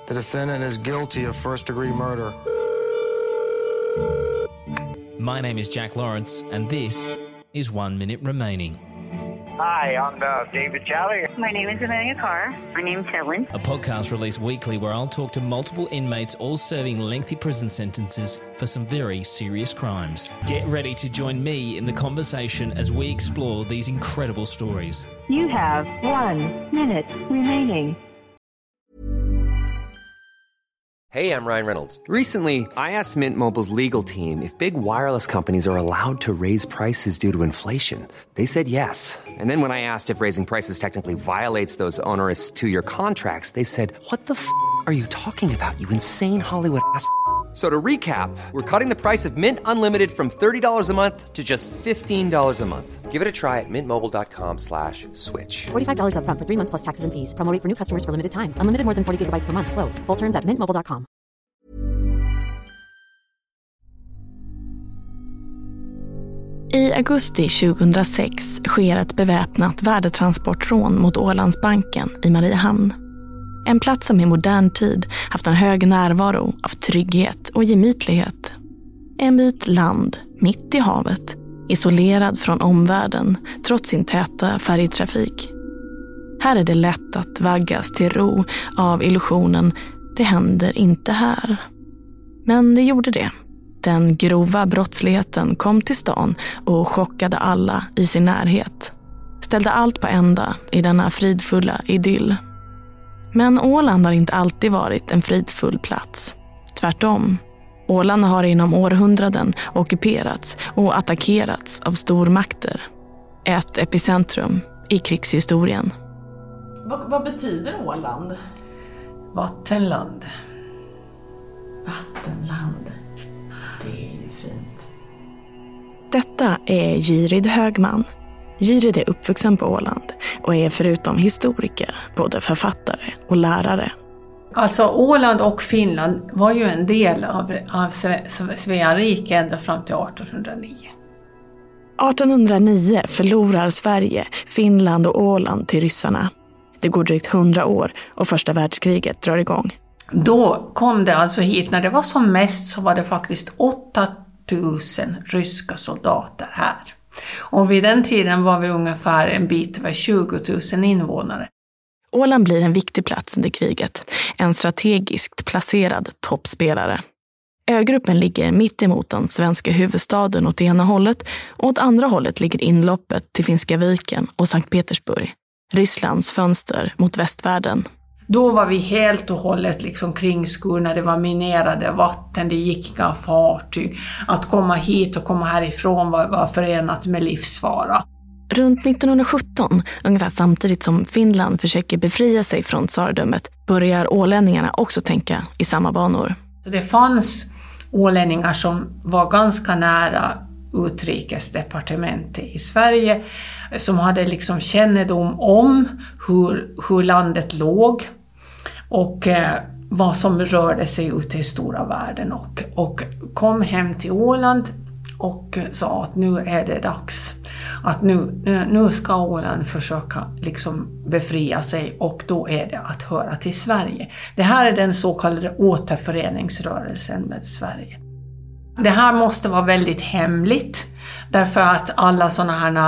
The defendant is guilty of first-degree murder. My name is Jack Lawrence, and this is 1 Minute Remaining. Hi, I'm David Jolly. My name is Amelia Carr. My name's Helen. A podcast released weekly where I'll talk to multiple inmates all serving lengthy prison sentences for some very serious crimes. Get ready to join me in the conversation as we explore these incredible stories. You have 1 minute remaining. Hey, I'm Ryan Reynolds. Recently, I asked Mint Mobile's legal team if big wireless companies are allowed to raise prices due to inflation. They said yes. And then when I asked if raising prices technically violates those onerous two-year contracts, they said, "What the f*** are you talking about, you insane Hollywood ass?" So to recap, we're cutting the price of Mint Unlimited from $30 a month to just $15 a month. Give it a try at mintmobile.com/switch. $45 up front for 3 months plus taxes and fees. Promo rate for new customers for limited time. Unlimited more than 40 gigabytes per month. Slows full terms at mintmobile.com. I augusti 2006 sker ett beväpnat värdetransportrån mot Ålandsbanken i Mariehamn. En plats som i modern tid haft en hög närvaro av trygghet och gemytlighet. En bit land, mitt i havet, isolerad från omvärlden trots sin täta färjetrafik. Här är det lätt att vaggas till ro av illusionen "det händer inte här". Men det gjorde det. Den grova brottsligheten kom till stan och chockade alla i sin närhet. Ställde allt på ända i denna fridfulla idyll. Men Åland har inte alltid varit en fridfull plats. Tvärtom. Åland har inom århundraden ockuperats och attackerats av stormakter. Ett epicentrum i krigshistorien. Vad betyder Åland? Vattenland. Vattenland. Det är ju fint. Detta är Gyrid Högman. Gyrid är uppvuxen på Åland och är förutom historiker både författare och lärare. Alltså Åland och Finland var ju en del av Svea rike ända fram till 1809. 1809 förlorar Sverige, Finland och Åland till ryssarna. Det går drygt 100 år och första världskriget drar igång. Då kom det alltså hit, när det var som mest så var det faktiskt 8000 ryska soldater här. Och vid den tiden var vi ungefär en bit över 20 000 invånare. Åland blir en viktig plats under kriget, en strategiskt placerad toppspelare. Ögruppen ligger mitt emot den svenska huvudstaden åt ena hållet och åt andra hållet ligger inloppet till Finska viken och Sankt Petersburg, Rysslands fönster mot västvärlden. Då var vi helt och hållet liksom kringskurna, det var minerade vatten, det gick inga fartyg. Att komma hit och komma härifrån var förenat med livsfara. Runt 1917, ungefär samtidigt som Finland försöker befria sig från tsardömet, börjar ålänningarna också tänka i samma banor. Så det fanns ålänningar som var ganska nära utrikesdepartementet i Sverige, som hade liksom kännedom om hur landet låg och vad som rörde sig ute i stora världen, och kom hem till Åland och sa att nu är det dags. Att nu ska Åland försöka liksom befria sig, och då är det att höra till Sverige. Det här är den så kallade återföreningsrörelsen med Sverige. Det här måste vara väldigt hemligt, därför att alla sådana här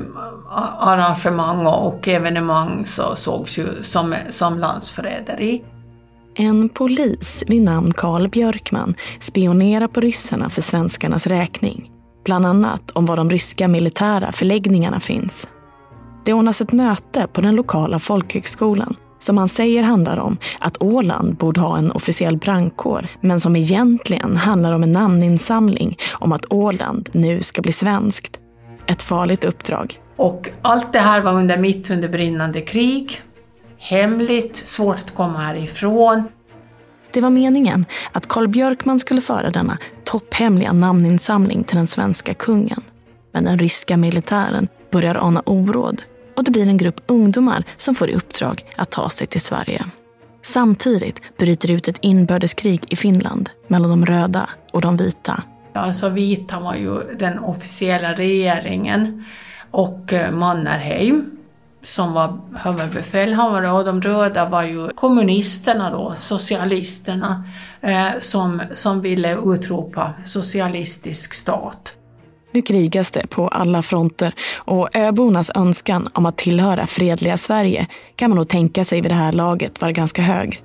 arrangemang och evenemang så sågs ju som landsförräderi. En polis vid namn Carl Björkman spionerar på ryssarna för svenskarnas räkning. Bland annat om var de ryska militära förläggningarna finns. Det ordnas ett möte på den lokala folkhögskolan som han säger handlar om att Åland borde ha en officiell brandkår, men som egentligen handlar om en namninsamling om att Åland nu ska bli svenskt. Ett farligt uppdrag. Och allt det här var mitt under brinnande krig. Hemligt, svårt att komma härifrån. Det var meningen att Carl Björkman skulle föra denna topphemliga namninsamling till den svenska kungen. Men den ryska militären börjar ana oråd och det blir en grupp ungdomar som får i uppdrag att ta sig till Sverige. Samtidigt bryter ut ett inbördeskrig i Finland mellan de röda och de vita. Alltså vita var ju den officiella regeringen och Mannerheim. som var huvudbefälhavare, och de röda var ju kommunisterna då, socialisterna, som ville utropa socialistisk stat. Nu krigas det på alla fronter, och öbornas önskan om att tillhöra fredliga Sverige kan man nog tänka sig vid det här laget var ganska hög.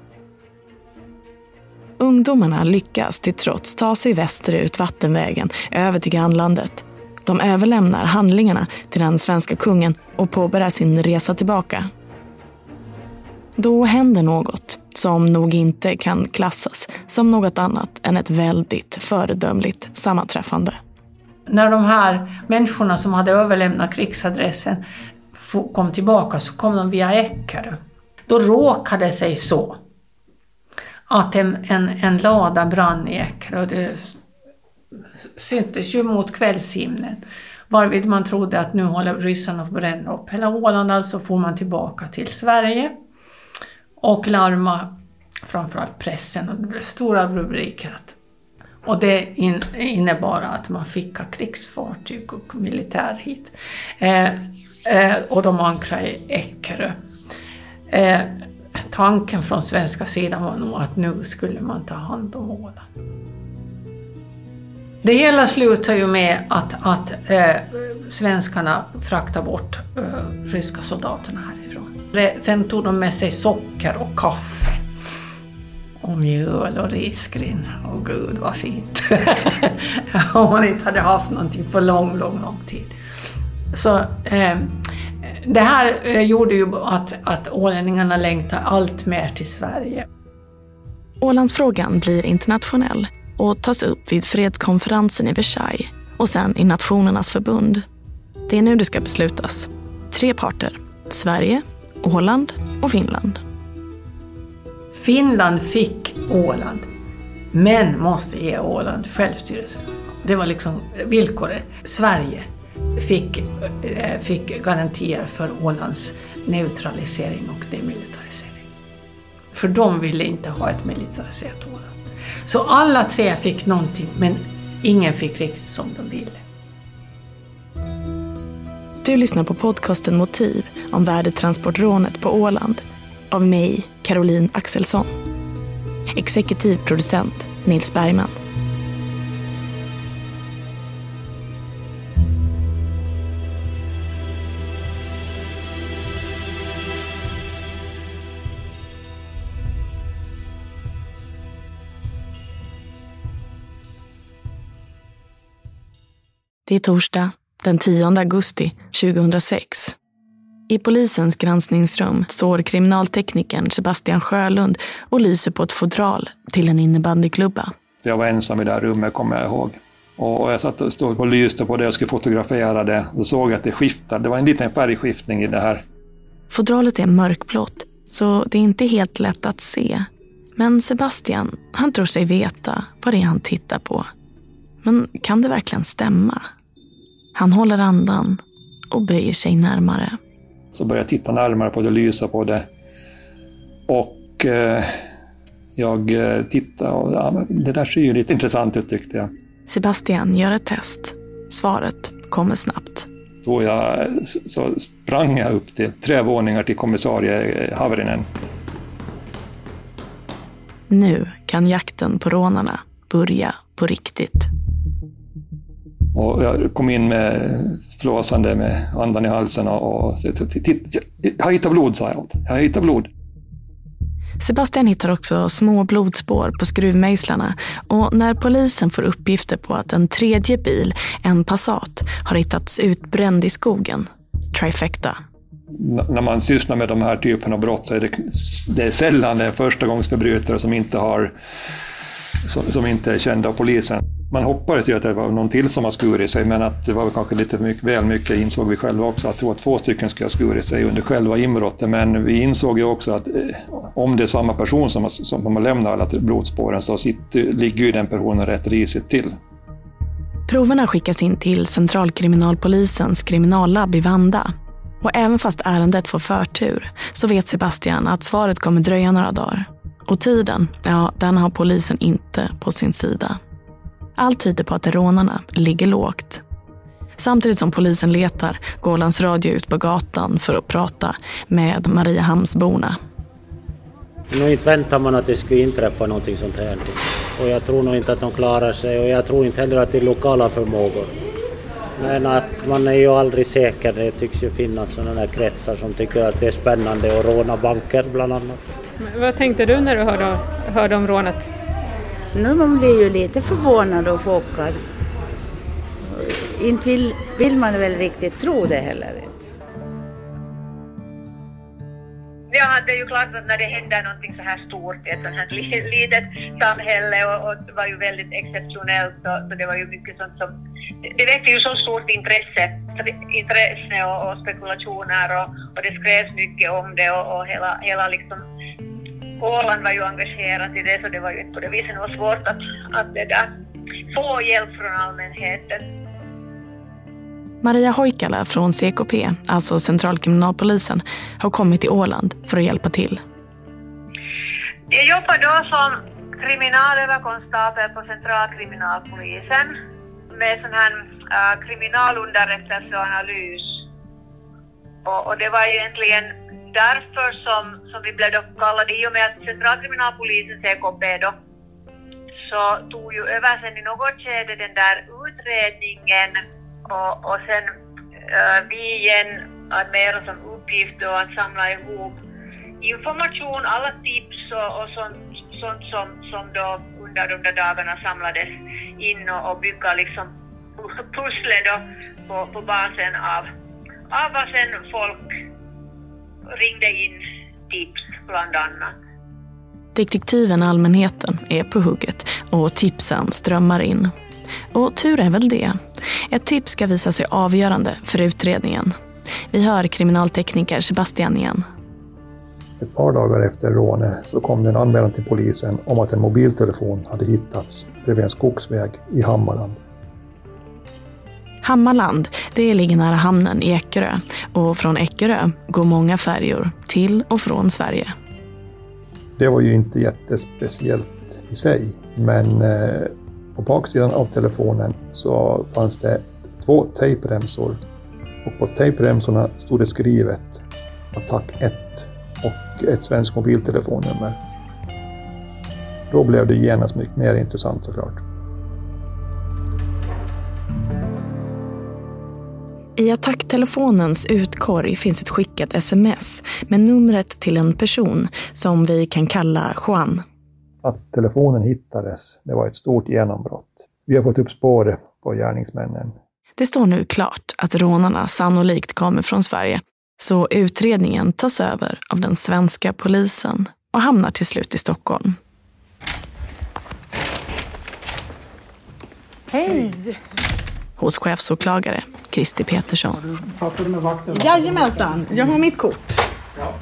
Ungdomarna lyckas till trots ta sig västerut vattenvägen över till grannlandet. De överlämnar handlingarna till den svenska kungen och påbörjar sin resa tillbaka. Då händer något som nog inte kan klassas som något annat än ett väldigt föredömligt sammanträffande. När de här människorna som hade överlämnat krigsadressen kom tillbaka, så kom de via Eckerö. Då råkade sig så att en lada brann i Eckerö. Det syntes ju mot kvällshimlen, varvid man trodde att nu håller ryssarna på att bränna upp hela Åland. Alltså får man tillbaka till Sverige och larma framförallt pressen, och det blev stora rubriker. Och det innebar att man skickade krigsfartyg och militär hit. Och de ankrade i Eckerö. Tanken från svenska sidan var nog att nu skulle man ta hand om Åland. Det hela slutar ju med att svenskarna fraktar bort ryska soldaterna härifrån. Sen tog de med sig socker och kaffe. Och mjöl och risgryn. Åh gud, vad fint. Om man inte hade haft någonting för lång tid. Så det här gjorde ju att ålänningarna längtar allt mer till Sverige. Ålandsfrågan blir internationell och tas upp vid fredskonferensen i Versailles och sen i Nationernas förbund. Det är nu det ska beslutas. 3 parter: Sverige, Åland och Finland. Finnland fick Åland, men måste ge Åland självstyrelse. Det var liksom villkoret. Sverige fick garantier för Ålands neutralisering och demilitarisering. För de ville inte ha ett militariserat Åland. Så alla 3 fick någonting, men ingen fick riktigt som de ville. Du lyssnar på podcasten Motiv om värdetransportrånet på Åland av mig, Caroline Axelsson. Exekutiv producent Nils Bergman. Det är torsdag den 10 augusti 2006. I polisens granskningsrum står kriminalteknikern Sebastian Sjölund och lyser på ett fodral till en innebandyklubba. Jag var ensam i det här rummet, kommer jag ihåg. Och jag satt och stod och lyste på det och skulle fotografera det. Då såg jag att det skiftade. Det var en liten färgskiftning i det här. Fodralet är mörkblått, så det är inte helt lätt att se. Men Sebastian, han tror sig veta vad det är han tittar på. Men kan det verkligen stämma? Han håller andan och böjer sig närmare. Så började jag titta närmare på det, lysa på det. Och jag tittade och det där ser ju lite intressant ut, tyckte jag. Sebastian gör ett test. Svaret kommer snabbt. Så sprang jag upp till 3 våningar till kommissarie Haverinen. Nu kan jakten på rånarna börja på riktigt. Och jag kom in med flåsande med andan i halsen och jag hittar blod, sa jag. Jag hittar blod. Sebastian hittar också små blodspår på skruvmejslarna, och när polisen får uppgifter på att en 3:e bil, en Passat, har hittats utbränd i skogen. Trifecta. När man sysslar med de här typen av brott så är det sällan en förstagångsförbrytare som inte är kända av polisen. Man hoppades ju att det var någon till som har skurit sig, men att det var kanske lite väl mycket, insåg vi själva också, att det var 2 stycken skulle ha skurit sig under själva inbrottet. Men vi insåg ju också att om det är samma person som har lämnat alla blodspåren, så ligger ju den personen rätt risigt till. Proverna skickas in till Centralkriminalpolisens kriminallabb i Vanda. Och även fast ärendet får förtur så vet Sebastian att svaret kommer dröja några dagar. Och tiden, den har polisen inte på sin sida. Allt tyder på att rånarna ligger lågt. Samtidigt som polisen letar går Ålands Radio ut på gatan för att prata med Mariehamnsborna. Nu inte väntar man att det skulle inträffa någonting sånt här. Och jag tror nog inte att de klarar sig, och jag tror inte heller att det är lokala förmågor. Men att man är ju aldrig säker. Det tycks ju finnas sådana där kretsar som tycker att det är spännande att råna banker bland annat. Men vad tänkte du när du hörde om rånet? Nu man blir ju lite förvånad och chockad. Inte vill man väl riktigt tro det heller. Ja, det är ju klart att när det händer någonting så här stort i ett sånt här litet samhälle och det var ju väldigt exceptionellt, så det var ju mycket sånt som det väckte ju så stort intresse och spekulationer och det skrevs mycket om det och hela liksom Åland var ju engagerat i det, så det var ju inte på det viset något svårt att det där få hjälp från allmänheten. Maria Hoikala från CKP, alltså Centralkriminalpolisen, har kommit till Åland för att hjälpa till. Jag jobbar då som kriminalöverkonstabel på Centralkriminalpolisen med sån här kriminalunderrättelse och analys. Och det var egentligen därför som vi blev då kallade, i och med att Centralkriminalpolisen CKP då så tog ju över sen i något skede den där utredningen. Och sen vi igen hade mera som uppgift då att samla ihop information, alla tips och sånt som då under de där dagarna samlades in och bygga liksom pusslet då på basen av vad sen folk ringde in tips bland annat. Detektiven allmänheten är på hugget och tipsen strömmar in. Och tur är väl det. Ett tips ska visa sig avgörande för utredningen. Vi hör kriminaltekniker Sebastian igen. Ett par dagar efter rånet så kom det en anmälan till polisen om att en mobiltelefon hade hittats bredvid en skogsväg i Hammarland. Hammarland, det ligger nära hamnen i Eckerö, och från Eckerö går många färjor till och från Sverige. Det var ju inte jättespeciellt i sig, men på baksidan av telefonen så fanns det 2 tejpremsor, och på tejpremsorna stod det skrivet attack 1 och ett svenskt mobiltelefonnummer. Då blev det genast mycket mer intressant såklart. I attacktelefonens utkorg finns ett skickat sms med numret till en person som vi kan kalla Juan. Att telefonen hittades, det var ett stort genombrott. Vi har fått upp spår på gärningsmännen. Det står nu klart att rånarna sannolikt kommer från Sverige, så utredningen tas över av den svenska polisen och hamnar till slut i Stockholm. Hej! Hos chefsåklagare Kristi Petersson. Pratade med vakten? Jajamensan, jag har mitt kort. Ja.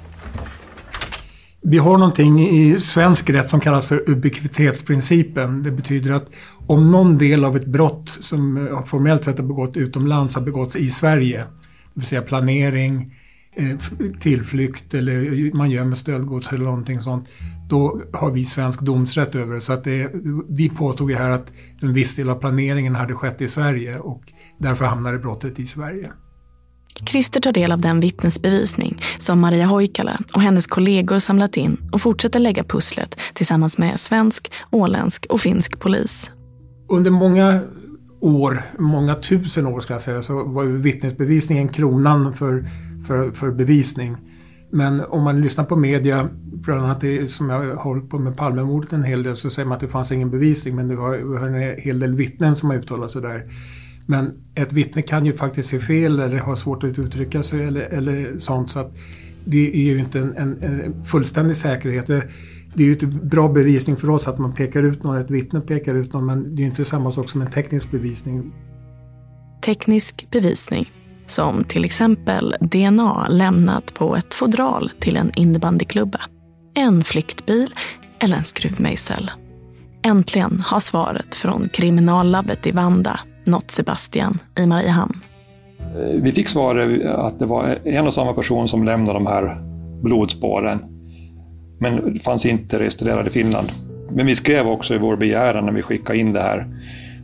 Vi har någonting i svensk rätt som kallas för ubiquitetsprincipen. Det betyder att om någon del av ett brott som formellt sett har begått utomlands har begåtts i Sverige, det vill säga planering, tillflykt eller man gör med stöldgods eller någonting sånt, då har vi svensk domsrätt över det. Så att vi påstod ju här att en viss del av planeringen hade skett i Sverige och därför hamnade brottet i Sverige. Christer tar del av den vittnesbevisning som Maria Hoikala och hennes kollegor samlat in och fortsätter lägga pusslet tillsammans med svensk, åländsk och finsk polis. Under många tusen år ska jag säga, så var ju vittnesbevisningen kronan för bevisning. Men om man lyssnar på media, bland annat det som jag har hållit på med Palmemordet en hel del, så säger man att det fanns ingen bevisning, men det var en hel del vittnen som har uttalat sig där. Men ett vittne kan ju faktiskt se fel eller ha svårt att uttrycka sig eller sånt, så att det är ju inte en fullständig säkerhet. Det är ju ett bra bevisning för oss att man pekar ut någon, ett vittne pekar ut någon, men det är ju inte samma sak som en teknisk bevisning. Teknisk bevisning, som till exempel DNA lämnat på ett fodral till en innebandyklubba, en flyktbil eller en skruvmejsel. Äntligen har svaret från kriminallabbet i Vanda nått Sebastian i Mariehamn. Vi fick svaret att det var en och samma person som lämnade de här blodspåren, men det fanns inte registrerad i Finland. Men vi skrev också i vår begäran när vi skickade in det här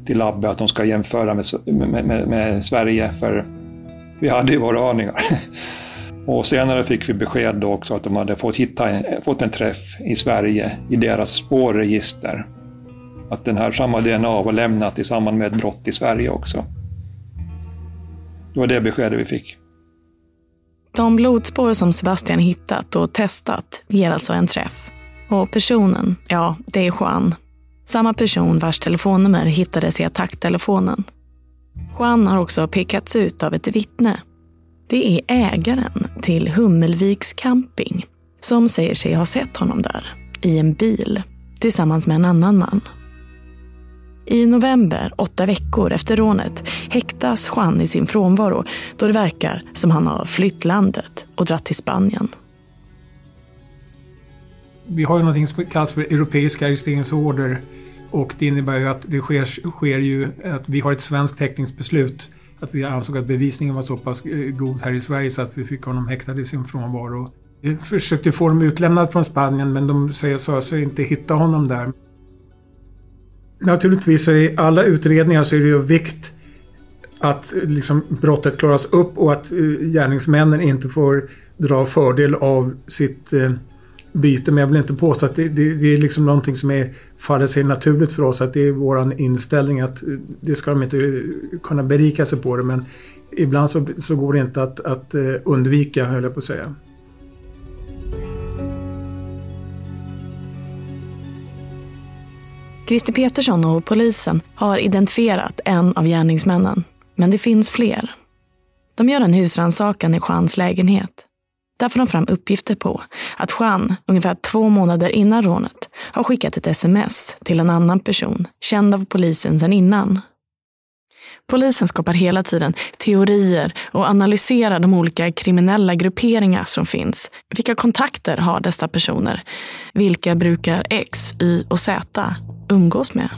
till labbet att de ska jämföra med Sverige, för vi hade ju våra aningar. Och senare fick vi besked då också att de hade fått en träff i Sverige i deras spårregister. Att den här samma DNA var lämnat i samband med ett brott i Sverige också. Det var det beskedet vi fick. De blodspår som Sebastian hittat och testat ger alltså en träff. Och personen, ja, det är Juan. Samma person vars telefonnummer hittades i attacktelefonen. Juan har också pekats ut av ett vittne. Det är ägaren till Hummelviks camping som säger sig ha sett honom där i en bil tillsammans med en annan man. I november, 8 veckor efter rånet, häktas Juan i sin frånvaro då det verkar som han har flytt landet och dratt till Spanien. Vi har ju något som kallas för europeiska arresteringsorder, och det innebär ju att det sker ju att vi har ett svenskt häktningsbeslut, att vi ansåg att bevisningen var så pass god här i Sverige så att vi fick honom häktad i sin frånvaro. Vi försökte få dem utlämnad från Spanien, men de sa sig inte hitta honom där. Naturligtvis så i alla utredningar så är det ju vikt att liksom brottet klaras upp och att gärningsmännen inte får dra fördel av sitt byte. Men jag vill inte påstå att det är liksom någonting som faller sig naturligt för oss, att det är vår inställning att det ska de inte kunna berika sig på det, men ibland så går det inte att undvika, höll jag på att säga. Christer Petersson och polisen har identifierat en av gärningsmännen, men det finns fler. De gör en husrannsakan i Juans lägenhet. Där får de fram uppgifter på att Juan, ungefär 2 månader innan rånet, har skickat ett sms till en annan person, känd av polisen sedan innan. Polisen skapar hela tiden teorier och analyserar de olika kriminella grupperingar som finns. Vilka kontakter har dessa personer? Vilka brukar X, Y och Z umgås med?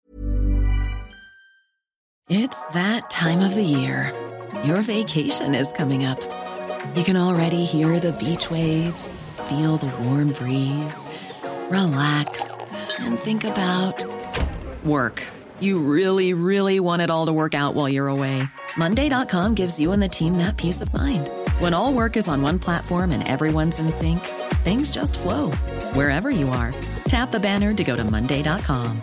It's that time of the year. Your vacation is coming up. You can already hear the beach waves, feel the warm breeze, relax and think about work. You really, really want it all to work out while you're away. Monday.com gives you and the team that peace of mind. When all work is on one platform and everyone's in sync, things just flow. Wherever you are, tap the banner to go to Monday.com.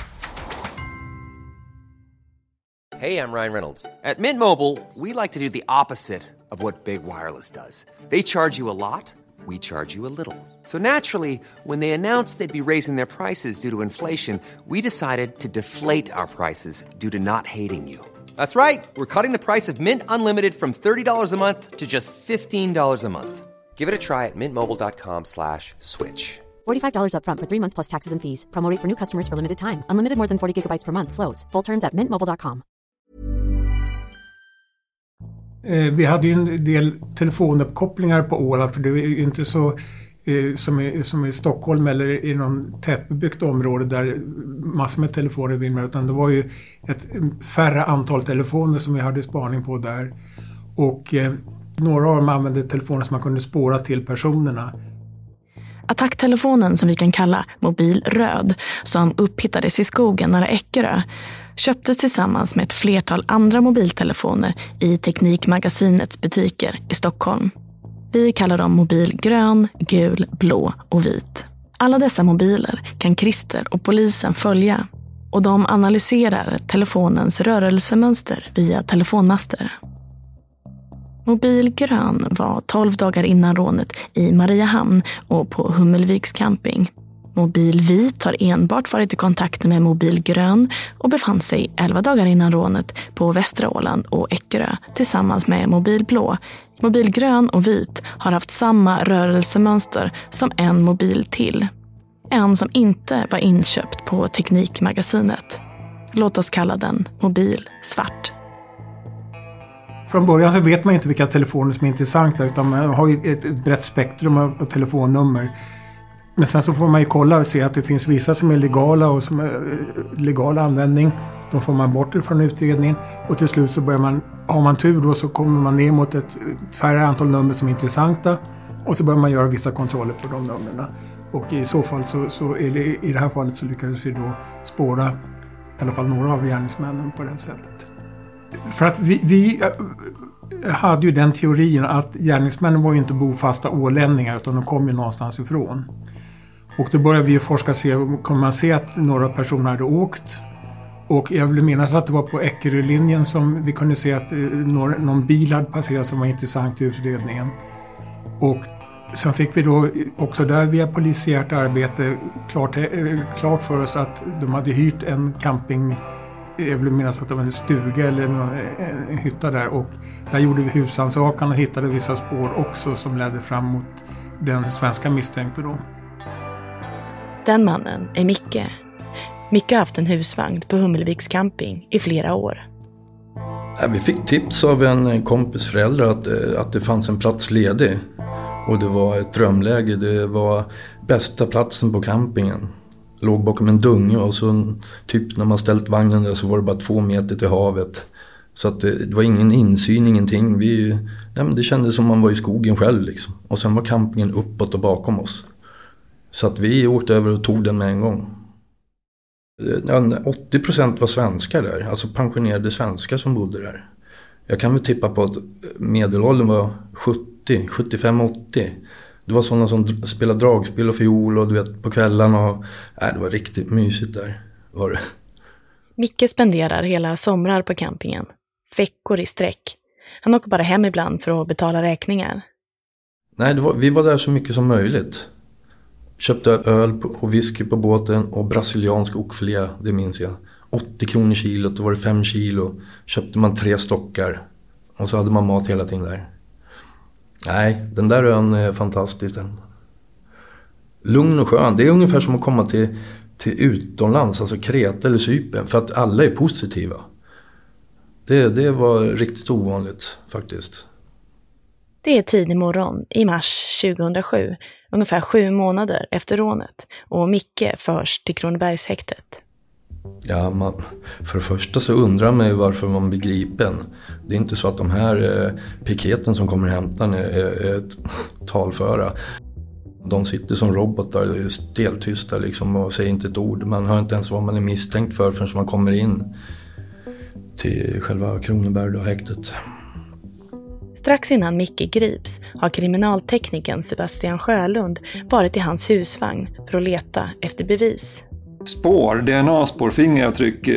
Hey, I'm Ryan Reynolds. At Mint Mobile, we like to do the opposite of what Big Wireless does. They charge you a lot, we charge you a little. So naturally, when they announced they'd be raising their prices due to inflation, we decided to deflate our prices due to not hating you. That's right. We're cutting the price of Mint Unlimited from $30 a month to just $15 a month. Give it a try at mintmobile.com/switch. $45 up front for 3 months plus taxes and fees. Promo rate for new customers for limited time. Unlimited more than 40 gigabytes per month. Slows full terms at mintmobile.com. Vi hade ju en del telefonuppkopplingar på Åland, för det är ju inte så som i Stockholm eller i någon tätbebyggt område där massor med telefoner vinner, utan det var ju ett färre antal telefoner som vi hade spaning på där. Och några av dem använde telefoner som man kunde spåra till personerna. Attacktelefonen, som vi kan kalla Mobil Röd, som upphittades i skogen nära Eckerö, köptes tillsammans med ett flertal andra mobiltelefoner i Teknikmagasinets butiker i Stockholm. Vi kallar dem Mobil Grön, Gul, Blå och Vit. Alla dessa mobiler kan Christer och polisen följa, och de analyserar telefonens rörelsemönster via telefonmaster. Mobil Grön var 12 dagar innan rånet i Mariehamn och på Hummelviks camping. Mobil Vit har enbart varit i kontakt med Mobil Grön och befann sig 11 dagar innan rånet på Västra Åland och Eckerö tillsammans med Mobil Blå. Mobil Grön och Vit har haft samma rörelsemönster som en mobil till. En som inte var inköpt på Teknikmagasinet. Låt oss kalla den Mobil Svart. Från början så vet man inte vilka telefoner som är intressanta, utan man har ju ett brett spektrum av telefonnummer. Men sen så får man ju kolla och se att det finns vissa som är legala och som är legal användning. De får man bort från utredningen, och till slut så har man tur då, så kommer man ner mot ett färre antal nummer som är intressanta, och så börjar man göra vissa kontroller på de numren. Och i så fall så är det, i det här fallet så lyckades vi då spåra i alla fall några av gärningsmännen på det sättet. För att vi hade ju den teorin att gärningsmännen var ju inte bofasta ålänningar utan de kom ju någonstans ifrån. Och då började vi forska kommer man se att några personer hade åkt. Och jag vill minnas att det var på Eckerölinjen som vi kunde se att någon bil hade passerat som var intressant i utredningen. Och sen fick vi då också där via polisiärt arbete klart för oss att de hade hyrt en camping. Jag vill minnas att det var en stuga eller en hytta där. Och där gjorde vi husrannsakan och hittade vissa spår också som ledde fram mot den svenska misstänkte då. Den mannen är Micke. Micke har haft en husvagn på Hummelviks camping i flera år. Vi fick tips av en kompis föräldrar att det fanns en plats ledig. Och det var ett drömläge. Det var bästa platsen på campingen. Låg bakom en dunge och så typ när man ställt vagnen där så var det bara 2 meter till havet. Så att det var ingen insyn, ingenting. Det kändes som man var i skogen själv liksom. Och sen var campingen uppåt och bakom oss. Så att vi åkte över och tog den med en gång. 80% var svenskar där, alltså pensionerade svenskar som bodde där. Jag kan väl tippa på att medelåldern var 70, 75, 80. Det var sådana som spelade dragspel och fiol och du vet på kvällarna och det var riktigt mysigt där var det. Micke spenderar hela somrar på campingen, veckor i sträck. Han åker bara hem ibland för att betala räkningar. Nej, vi var där så mycket som möjligt. Köpte öl och whisky på båten och brasiliansk oxfilé, det minns jag. 80 kronor kilot, då var det 5 kilo. Köpte man 3 stockar och så hade man mat hela tiden där. Nej, den där ön är fantastisk. Lugn och skön, det är ungefär som att komma till utomlands, alltså Kreta eller Cypern, för att alla är positiva. Det var riktigt ovanligt faktiskt. Det är tidig morgon i mars 2007, ungefär 7 månader efter rånet, och Micke förs till Kronobergshäktet. Ja, för det första så undrar man ju varför man blir gripen. Det är inte så att de här piketen som kommer hämta är talföra. De sitter som robotar, steltysta liksom, och säger inte ett ord. Man hör inte ens vad man är misstänkt för förrän man kommer in till själva Kronoberg och häktet. Strax innan Micke grips har kriminalteknikern Sebastian Sjölund varit i hans husvagn för att leta efter bevis. Spår, DNA-spår, fingeravtryck,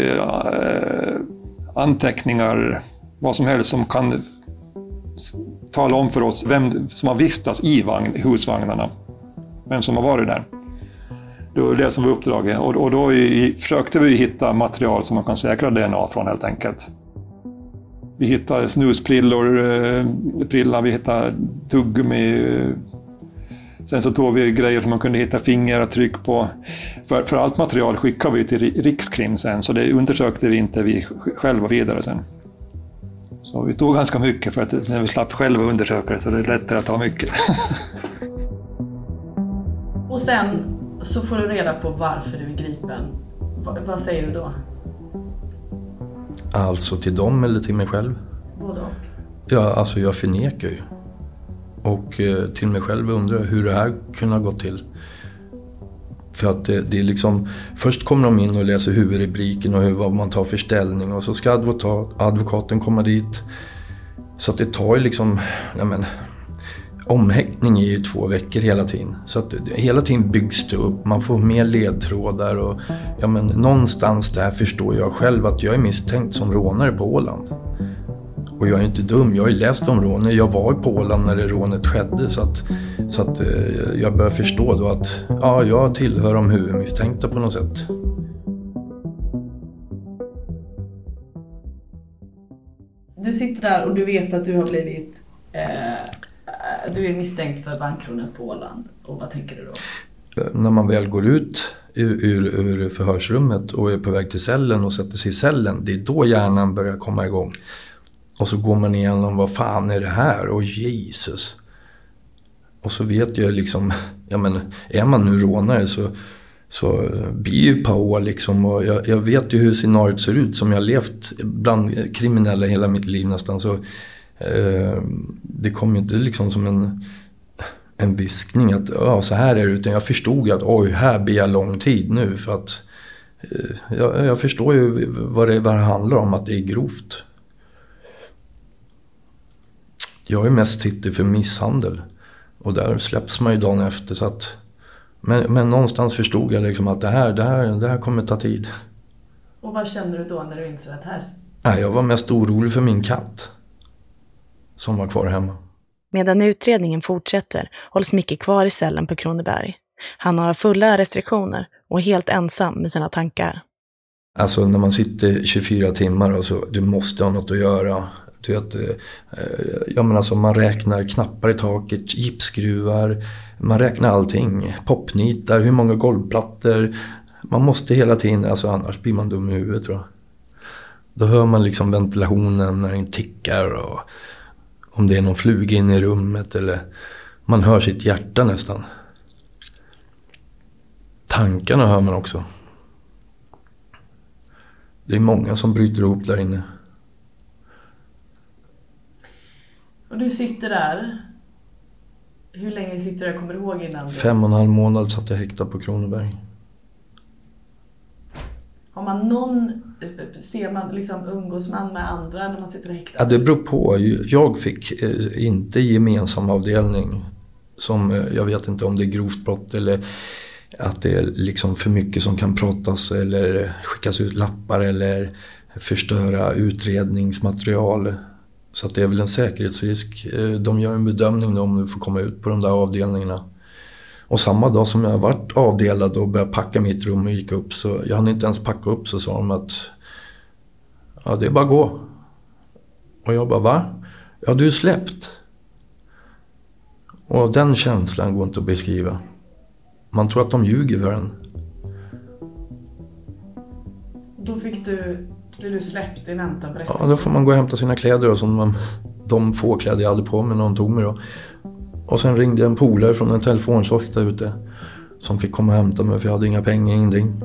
anteckningar, vad som helst som kan tala om för oss vem som har vistats i husvagnarna. Vem som har varit där. Det var det som var uppdraget. Och då försökte vi hitta material som man kan säkra DNA från helt enkelt. Vi hittade snusprillor, vi hittade tuggummi. Sen så tog vi grejer som man kunde hitta fingeravtryck på. För allt material skickade vi till Rikskrim sen, så det undersökte vi inte vi själva vidare sen. Så vi tog ganska mycket för att när vi slapp själva undersöka det så det är lättare att ta mycket. Och sen så får du reda på varför du är gripen. Vad säger du då? Alltså till dem eller till mig själv? Både och. Ja, alltså jag förnekar ju. Och till mig själv undrar hur det här kunde ha gått till. För att det är liksom, först kommer de in och läser huvudrubriken och vad man tar för ställning. Och så ska advokaten komma dit. Så att det tar ju liksom, omhäktning är ju 2 veckor hela tiden. Så att hela tiden byggs det upp, man får mer ledtrådar. Och någonstans där förstår jag själv att jag är misstänkt som rånare på Åland. Och jag är inte dum, jag har ju läst om rånet. Jag var på Åland när det rånet skedde. Så att jag börjar förstå då att jag tillhör de huvudmisstänkta på något sätt. Du sitter där och du vet att du har blivit... du är misstänkt för bankrånet på Åland. Och vad tänker du då? När man väl går ut ur förhörsrummet och är på väg till cellen och sätter sig i cellen, det är då hjärnan börjar komma igång. Och så går man igenom, vad fan är det här? Och Jesus. Och så vet jag liksom, är man nu rånare så blir ju på år liksom. Och jag vet ju hur scenariot ser ut som jag har levt bland kriminella hela mitt liv nästan. Så det kom ju inte liksom som en viskning att så här är det. Utan jag förstod att här blir jag lång tid nu. För att Jag förstår ju vad det handlar om, att det är grovt. Jag är mest sitter för misshandel. Och där släpps man ju dagen efter. Så att, men någonstans förstod jag liksom att det här kommer ta tid. Och vad kände du då när du insåg att här... Nej, jag var mest orolig för min katt. Som var kvar hemma. Medan utredningen fortsätter hålls Micke kvar i cellen på Kronoberg. Han har fulla restriktioner och är helt ensam med sina tankar. Alltså när man sitter 24 timmar och så, du måste ha något att göra. Du vet, alltså man räknar knappar i taket, gipsskruvar, man räknar allting. Popnitar, hur många golvplattor. Man måste hela tiden, alltså annars blir man dum i huvudet, tror jag. Då hör man liksom ventilationen när den tickar och om det är någon fluga in i rummet eller man hör sitt hjärta nästan. Tankarna hör man också. Det är många som bryter ihop där inne. Och du sitter där. Hur länge sitter du? Jag kommer ihåg innan. 5,5 månader satt jag häktad på Kronoberg. Har man någon... Ser man liksom, umgås man med andra när man sitter häktad? Ja, det beror på. Jag fick inte gemensam avdelning. Som, jag vet inte om det är grovt brott eller att det är liksom för mycket som kan pratas eller skickas ut lappar eller förstöra utredningsmaterial. Så att det är väl en säkerhetsrisk. De gör en bedömning om du får komma ut på de där avdelningarna. Och samma dag som jag varit avdelad och började packa mitt rum och gick upp, så jag hann inte ens packa upp, så sa de att ja, det är bara att gå. Och jag bara, va? Ja, du är släppt. Och den känslan går inte att beskriva. Man tror att de ljuger för en. Då blev du släppt i väntan på rätt? Ja, då får man gå och hämta sina kläder och de få kläder jag hade på mig när de tog mig då. Och sen ringde en polare från en telefonkiosk där ute som fick komma och hämta mig för jag hade inga pengar, ingenting.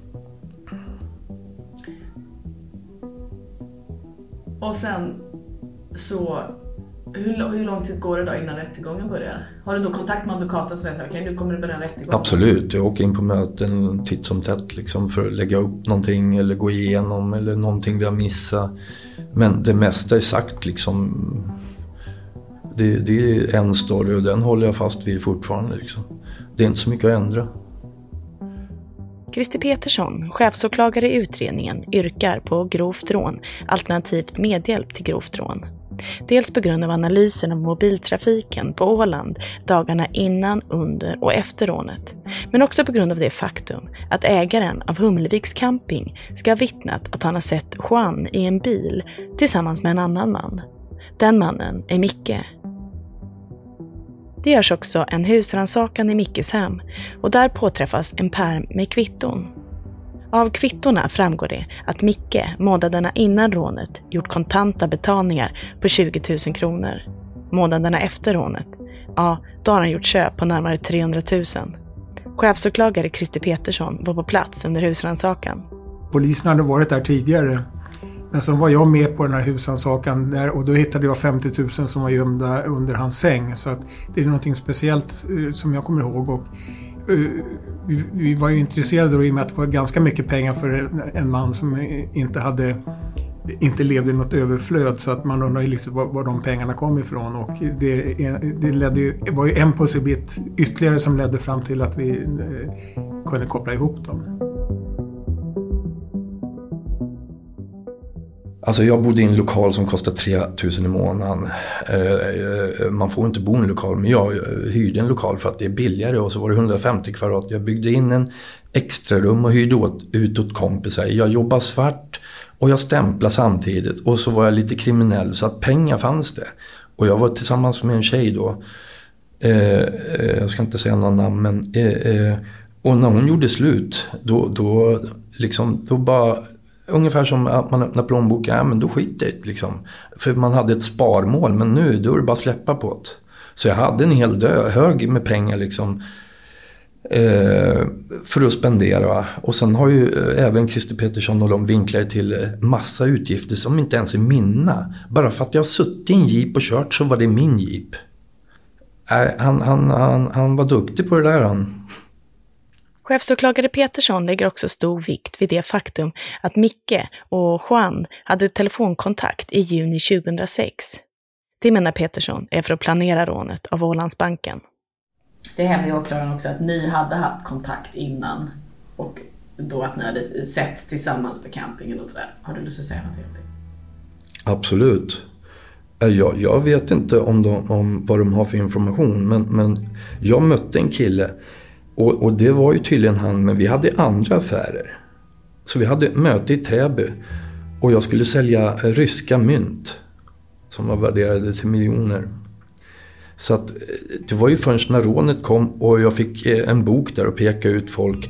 Och sen så, hur lång tid går det då innan rättegången börjar? Har du då kontakt med advokaten som säger okej, nu kommer det börja en rättegång? Absolut, jag åker in på möten titt som tätt liksom, för att lägga upp någonting eller gå igenom eller någonting vi har missat. Men det mesta är sagt liksom. Det är en story och den håller jag fast vid fortfarande liksom. Det är inte så mycket att ändra. Christer Petersson, chefsåklagare i utredningen, yrkar på grovt rån, alternativt medhjälp till grovt rån. Dels på grund av analysen av mobiltrafiken på Åland dagarna innan, under och efter rånet. Men också på grund av det faktum att ägaren av Humleviks camping ska ha vittnat att han har sett Juan i en bil tillsammans med en annan man. Den mannen är Micke. Det görs också en husrannsakan i Mickes hem och där påträffas en pärm med kvitton. Av kvittorna framgår det att Micke månaderna innan rånet gjort kontanta betalningar på 20 000 kronor. Månaderna efter rånet, ja, då har han gjort köp på närmare 300 000. Chefsåklagare Christer Petersson var på plats under husrannsakan. Polisen hade varit där tidigare. Men så var jag med på den här husrannsakan där och då hittade jag 50 000 som var gömda under hans säng. Så att det är någonting speciellt som jag kommer ihåg. Och vi var ju intresserade då i och med att det var ganska mycket pengar för en man som inte levde i något överflöd, så att man undrar liksom var de pengarna kom ifrån, och det var ju en pusselbit ytterligare som ledde fram till att vi kunde koppla ihop dem. Alltså jag bodde i en lokal som kostade 3 000 i månaden. Man får inte bo i en lokal, men jag hyrde en lokal för att det är billigare, och så var det 150 kvadrat. Jag byggde in en extra rum och hyrde ut åt kompisar. Jag jobbade svart och jag stämplade samtidigt, och så var jag lite kriminell, så att pengar fanns det. Och jag var tillsammans med en tjej då. Jag ska inte säga någon namn, men och när hon gjorde slut då bara ungefär som att man öppnar plånboken, men då skiter det liksom. För man hade ett sparmål, men nu då är det bara släppa på det. Så jag hade en hel hög med pengar liksom, för att spendera. Och sen har ju även Christer Petersson och de vinklar till massa utgifter som inte ens är mina. Bara för att jag har suttit i en jeep och kört så var det min jeep. Han var duktig på det där han. Chefsåklagare Petersson lägger också stor vikt vid det faktum att Micke och Juan hade telefonkontakt i juni 2006. Det menar Petersson är för att planera rånet av Ålandsbanken. Det hävdar ju åklagaren också att ni hade haft kontakt innan och då att ni hade sett tillsammans på campingen och sådär. Har du lust att säga något om det? Absolut. Jag vet inte om vad de har för information, men jag mötte en kille och det var ju tydligen han, men vi hade andra affärer. Så vi hade möte i Täby och jag skulle sälja ryska mynt som var värderade till miljoner. Så att det var ju först när rånet kom och jag fick en bok där och peka ut folk.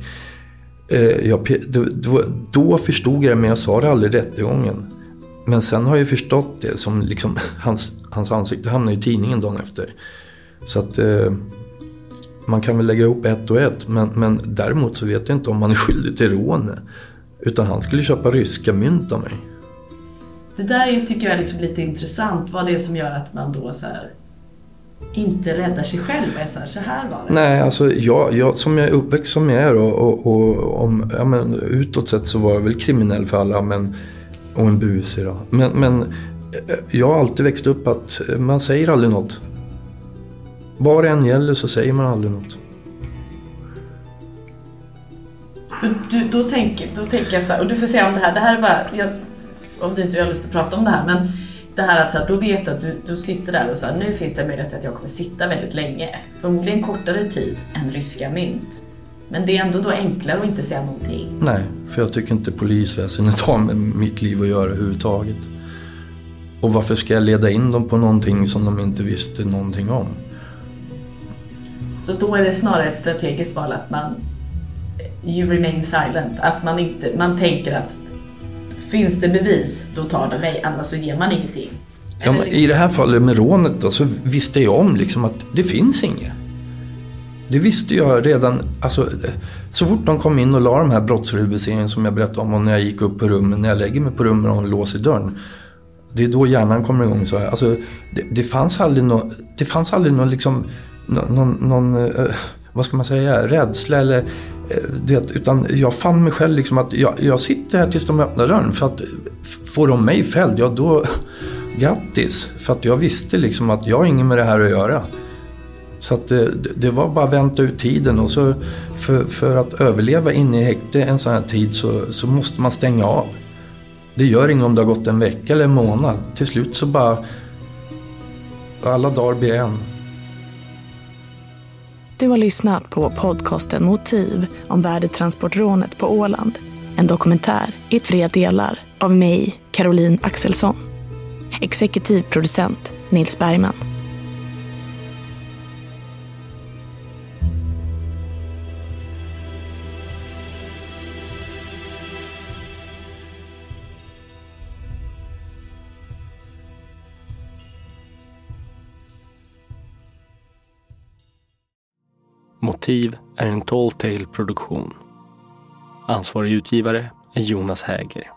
Då förstod jag det, men jag sa det aldrig rättegången. Men sen har jag förstått det som liksom hans ansikte hamnade i tidningen dagen efter. Så att man kan väl lägga ihop ett och ett. Men däremot så vet jag inte om man är skyldig till rånet. Utan han skulle köpa ryska mynt av mig. Det där tycker jag är liksom lite intressant. Vad det är som gör att man då så här inte räddar sig själv. Så här var det. Nej, alltså jag som jag är uppväxt som jag är och utåt sett så var jag väl kriminell för alla, och en bus idag. Men jag har alltid växt upp att man säger aldrig något. Vad det än gäller så säger man aldrig något. Då tänker jag så här, och du får säga om det här. Det här är bara, om du inte har lust att prata om det här, men det här att så här, då vet du att du sitter där och så här, nu finns det möjlighet att jag kommer sitta väldigt länge. Förmodligen kortare tid än ryska mynt. Men det är ändå då enklare att inte säga någonting. Nej, för jag tycker inte polisväsendet har med mitt liv att göra överhuvudtaget. Och varför ska jag leda in dem på någonting som de inte visste någonting om? Så då är det snarare ett strategiskt val att you remain silent. Att man tänker att finns det bevis, då tar det mig, annars så ger man ingenting. Ja, men i det här fallet med rånet då, så visste jag om liksom att det finns inget. Det visste jag redan, alltså, så fort de kom in och la de här brottsrubriceringen som jag berättade om, och när jag gick upp på rummet, när jag lägger mig på rummet och låser dörren, det är då hjärnan kommer igång så här. Alltså, det fanns aldrig någon liksom, någon vad ska man säga, rädsla eller utan jag fann mig själv liksom att jag sitter här tills de öppnar dörren, för att får de mig fälld, ja då grattis, för att jag visste liksom att jag har inget med det här att göra. Så att det var bara att vänta ut tiden, och så för att överleva inne i häkte en sån här tid så måste man stänga av. Det gör inget om det har gått en vecka eller en månad. Till slut så bara alla dagar blir en. Du har lyssnat på podcasten Motiv om värdetransportrånet på Åland. En dokumentär i 3 delar av mig, Caroline Axelsson. Exekutiv producent Nils Bergman. Motiv är en Tall Tale-produktion. Ansvarig utgivare är Jonas Häger.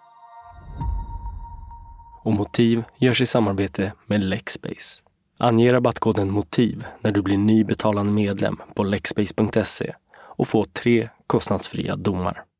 Och Motiv görs i samarbete med Lexbase. Ange rabattkoden MOTIV när du blir ny betalande medlem på lexbase.se och få 3 kostnadsfria domar.